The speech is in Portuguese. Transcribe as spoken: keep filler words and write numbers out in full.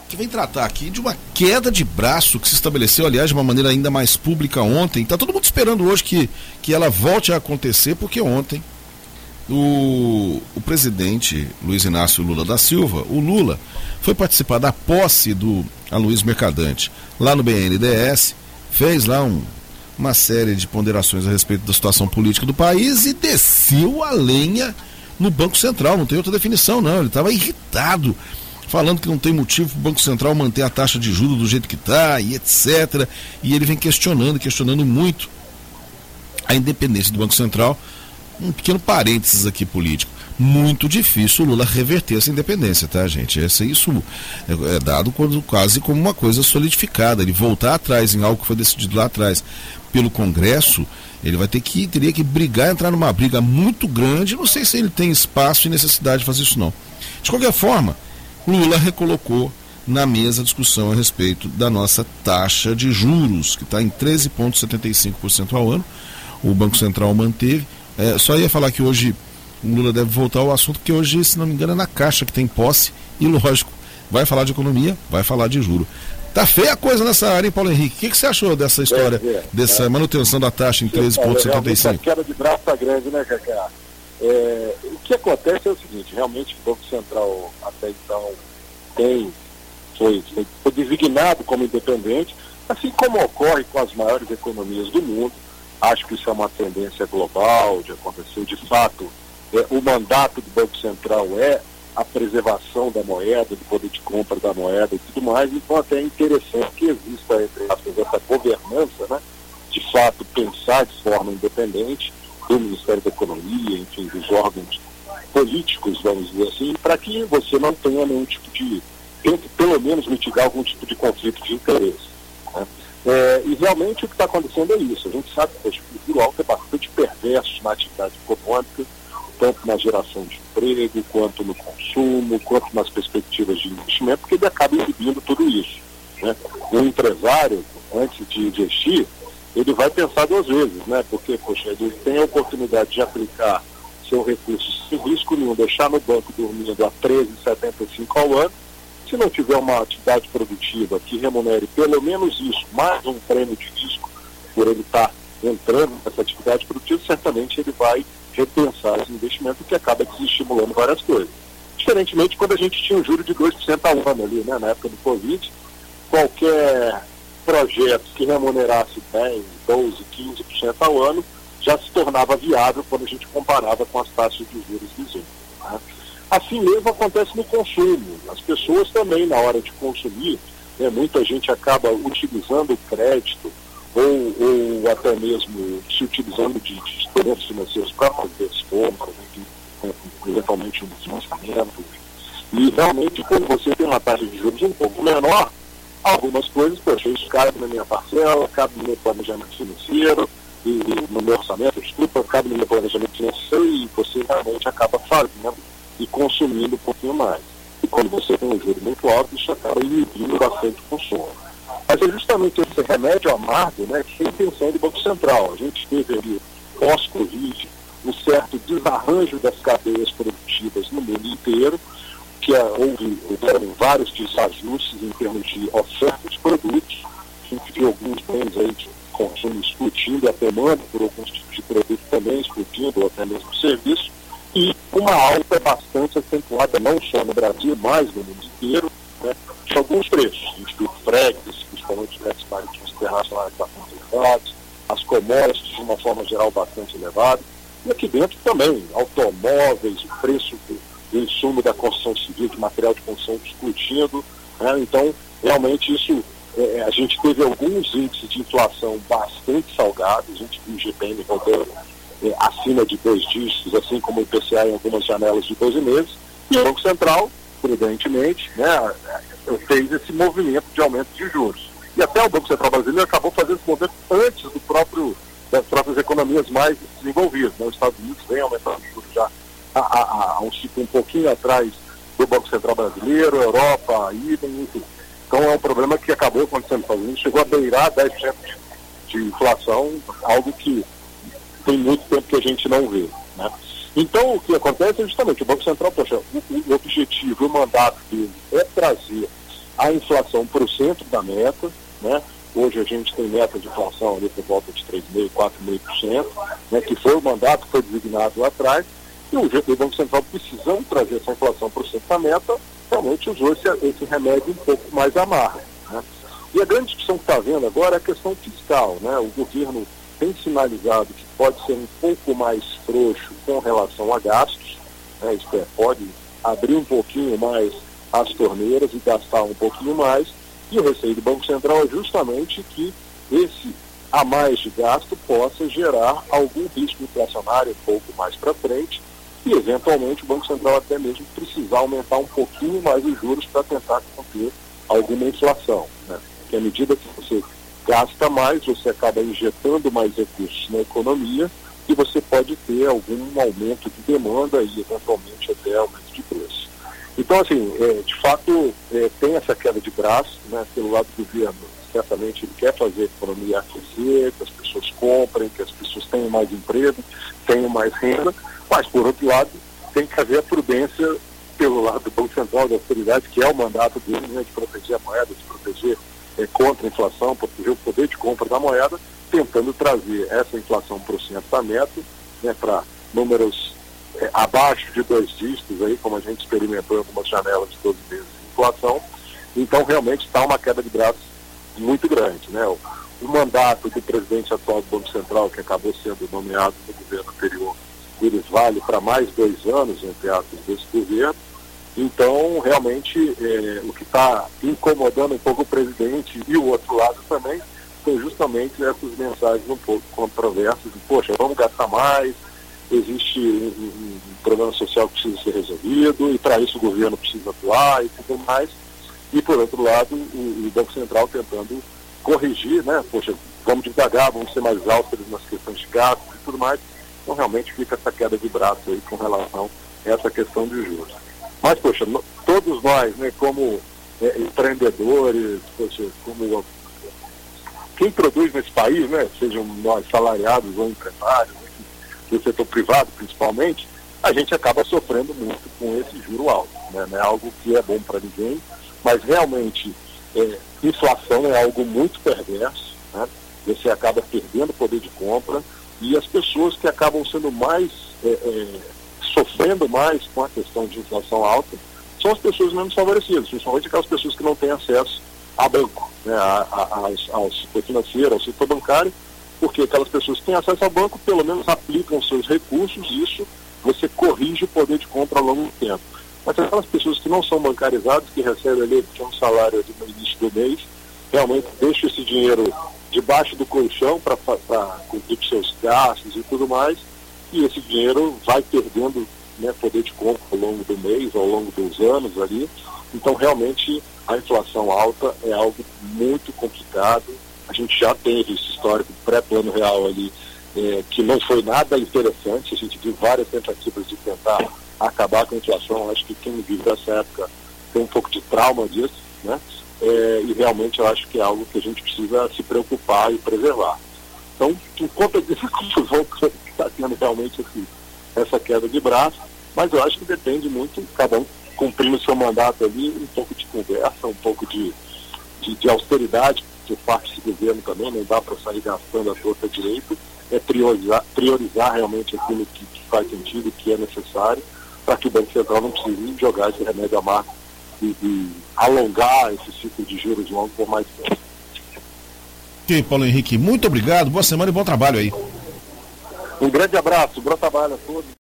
que vem tratar aqui de uma queda de braço que se estabeleceu, aliás, de uma maneira ainda mais pública ontem. Está todo mundo esperando hoje que, que ela volte a acontecer, porque ontem o, o presidente Luiz Inácio Lula da Silva, o Lula, foi participar da posse do Aloysio Mercadante lá no B N D E S, fez lá um, uma série de ponderações a respeito da situação política do país e desceu a lenha no Banco Central. Não tem outra definição, não. Ele estava irritado, falando que não tem motivo para o Banco Central manter a taxa de juros do jeito que está, e etcétera. E ele vem questionando, questionando muito a independência do Banco Central. Um pequeno parênteses aqui político. Muito difícil o Lula reverter essa independência, tá, gente? Esse, isso é, é dado quando, quase como uma coisa solidificada. Ele voltar atrás em algo que foi decidido lá atrás pelo Congresso, ele vai ter que, teria que brigar, entrar numa briga muito grande. Não sei se ele tem espaço e necessidade de fazer isso, não. De qualquer forma, Lula recolocou na mesa a discussão a respeito da nossa taxa de juros, que está em treze vírgula setenta e cinco por cento ao ano. O Banco Central manteve. É, só ia falar que hoje o Lula deve voltar ao assunto, porque hoje, se não me engano, é na Caixa que tem posse, e lógico, vai falar de economia, vai falar de juro. Tá feia a coisa nessa área, hein, Paulo Henrique? O que, que você achou dessa história, é, é, dessa é. manutenção da taxa em treze vírgula setenta e cinco? A queda de braço está grande, né, Cacá? É, o que acontece é o seguinte, realmente o Banco Central até então tem, foi, foi designado como independente, assim como ocorre com as maiores economias do mundo. Acho que isso é uma tendência global de acontecer. De fato, é, o mandato do Banco Central é a preservação da moeda, do poder de compra da moeda e tudo mais. Então, até é interessante que exista entre aspas, essa governança, né, de fato, pensar de forma independente do Ministério da Economia, enfim, dos órgãos políticos, vamos dizer assim, para que você não tenha nenhum tipo de, tente pelo menos mitigar algum tipo de conflito de interesse, né? É, e realmente o que está acontecendo é isso. A gente sabe que o juro alto é bastante perverso na atividade econômica, tanto na geração de emprego, quanto no consumo, quanto nas perspectivas de investimento, porque ele acaba inibindo tudo isso, né? O empresário, antes de investir, ele vai pensar duas vezes, né? Porque, poxa, ele tem a oportunidade de aplicar seu recurso sem risco nenhum, deixar no banco dormindo a treze vírgula setenta e cinco ao ano. Se não tiver uma atividade produtiva que remunere pelo menos isso, mais um prêmio de risco por ele estar entrando nessa atividade produtiva, certamente ele vai repensar esse investimento, que acaba desestimulando várias coisas. Diferentemente, quando a gente tinha um juro de dois por cento ao ano ali, né, na época do Covid, qualquer projeto que remunerasse dez, doze, quinze por cento ao ano já se tornava viável quando a gente comparava com as taxas de juros vizinhos, né? Assim mesmo acontece no consumo. As pessoas também, na hora de consumir, né, muita gente acaba utilizando o crédito ou, ou até mesmo se utilizando de, de instrumentos financeiros para fazer as compras, enfim, eventualmente um financiamento. E realmente, quando você tem uma taxa de juros um pouco menor, algumas coisas, poxa, isso cabe na minha parcela, cabe no meu planejamento financeiro, e, e no meu orçamento, desculpa, cabe no meu planejamento financeiro, e você realmente acaba fazendo e consumindo um pouquinho mais. E quando você tem um juro muito alto, isso acaba inibindo bastante o consumo. Mas é justamente esse remédio amargo, né, que é a intenção do Banco Central. A gente teve ali, pós-Covid, um certo desarranjo das cadeias produtivas no mundo inteiro, que é, houve houveram vários desajustes em termos de oferta de produtos. A gente viu alguns bens aí de consumo explodindo, a demanda por alguns tipos de produtos também explodindo, ou até mesmo serviço. E uma alta bastante acentuada, não só no Brasil, mas no mundo inteiro, né, de alguns preços. A gente viu fretes, principalmente fretes marítimos internacionais bastante elevados, as commodities, de uma forma geral, bastante elevadas. E aqui dentro também, automóveis, o preço do, do insumo da construção civil, de material de construção explodindo, né? Então, realmente isso, é, a gente teve alguns índices de inflação bastante salgados. A gente viu o G P M rodando É, acima de dois dígitos, assim como o I P C A em algumas janelas de doze meses, e o Banco Central, prudentemente, né, fez esse movimento de aumento de juros. E até o Banco Central brasileiro acabou fazendo esse movimento antes do próprio, das próprias economias mais desenvolvidas, né? Os Estados Unidos vem aumentando os juros já há, há, há um ciclo um pouquinho atrás do Banco Central brasileiro, Europa, a idem, enfim. Então é um problema que acabou acontecendo nos Estados Unidos, chegou a beirar dez por cento de, de inflação, algo que tem muito tempo que a gente não vê, né? Então, o que acontece é justamente o Banco Central, poxa, o, o objetivo, o mandato dele é trazer a inflação para o centro da meta, né? Hoje a gente tem meta de inflação ali por volta de três vírgula cinco por cento, quatro vírgula cinco por cento, né? Que foi o mandato que foi designado lá atrás, e o o Banco Central, precisando trazer essa inflação para o centro da meta, realmente usou esse, esse remédio um pouco mais amargo, né? E a grande discussão que está havendo agora é a questão fiscal, né? O governo tem sinalizado que pode ser um pouco mais frouxo com relação a gastos, né? Isto é, pode abrir um pouquinho mais as torneiras e gastar um pouquinho mais, e o receio do Banco Central é justamente que esse a mais de gasto possa gerar algum risco inflacionário um pouco mais para frente, e eventualmente o Banco Central até mesmo precisar aumentar um pouquinho mais os juros para tentar conter alguma inflação, né? Porque à medida que você gasta mais, você acaba injetando mais recursos na economia e você pode ter algum aumento de demanda e eventualmente até aumento de preço. Então, assim, é, de fato, é, tem essa queda de braço, né, pelo lado do governo. Certamente ele quer fazer a economia aquecer, que as pessoas comprem, que as pessoas tenham mais emprego, tenham mais renda, mas, por outro lado, tem que haver a prudência pelo lado do Banco Central, da autoridade, que é o mandato dele, né, de proteger a moeda, de proteger é, contra a inflação, proteger o poder de compra da moeda, tentando trazer essa inflação para o centro da meta, né, para números é, abaixo de dois dígitos, aí, como a gente experimentou em algumas janelas de doze meses de inflação. Então, realmente está uma queda de braços muito grande, né? O, o mandato do presidente atual do Banco Central, que acabou sendo nomeado no governo anterior, eles vale para mais dois anos, entre aspas, desse governo. Então, realmente, é, o que está incomodando um pouco o presidente e o outro lado também são justamente essas mensagens um pouco controversas de, poxa, vamos gastar mais, existe um, um, um problema social que precisa ser resolvido, e para isso o governo precisa atuar e tudo mais. E, por outro lado, o, o Banco Central tentando corrigir, né? Poxa, vamos devagar, vamos ser mais austeros nas questões de gastos e tudo mais. Então, realmente fica essa queda de braço aí com relação a essa questão de juros. Mas, poxa, no, todos nós, né, como é, empreendedores, poxa, como quem produz nesse país, né, sejam nós salariados ou empresários, do setor privado principalmente, a gente acaba sofrendo muito com esse juro alto, né? Não é algo que é bom para ninguém, mas realmente é, inflação é algo muito perverso, né? Você acaba perdendo poder de compra, e as pessoas que acabam sendo mais, é, é, sofrendo mais com a questão de inflação alta, são as pessoas menos favorecidas, principalmente aquelas pessoas que não têm acesso a banco, né? a, a, a, ao setor financeiro, ao setor bancário, porque aquelas pessoas que têm acesso ao banco, pelo menos aplicam seus recursos, e isso você corrige o poder de compra ao longo do tempo. Mas aquelas pessoas que não são bancarizadas, que recebem ali um salário ali no início do mês, realmente deixam esse dinheiro debaixo do colchão para cumprir seus gastos e tudo mais, e esse dinheiro vai perdendo, né, poder de compra ao longo do mês, ao longo dos anos ali. Então, realmente, a inflação alta é algo muito complicado. A gente já teve esse histórico pré-plano real ali, é, que não foi nada interessante. A gente viu várias tentativas de tentar acabar com a inflação. Acho que quem vive nessa época tem um pouco de trauma disso, né? É, e realmente eu acho que é algo que a gente precisa se preocupar e preservar. Então, por conta dessa confusão que está tendo realmente esse, essa queda de braço, mas eu acho que depende muito, cada um cumprindo o seu mandato ali, um pouco de conversa, um pouco de, de, de austeridade por parte desse governo também, não dá para sair gastando a torta direito, é priorizar, priorizar realmente aquilo que, que faz sentido, que é necessário, para que o Banco Central não precise jogar esse remédio amargo e, e alongar esse ciclo de juros longos por mais tempo. Ok, Paulo Henrique, muito obrigado, boa semana e bom trabalho aí. Um grande abraço, bom trabalho a todos.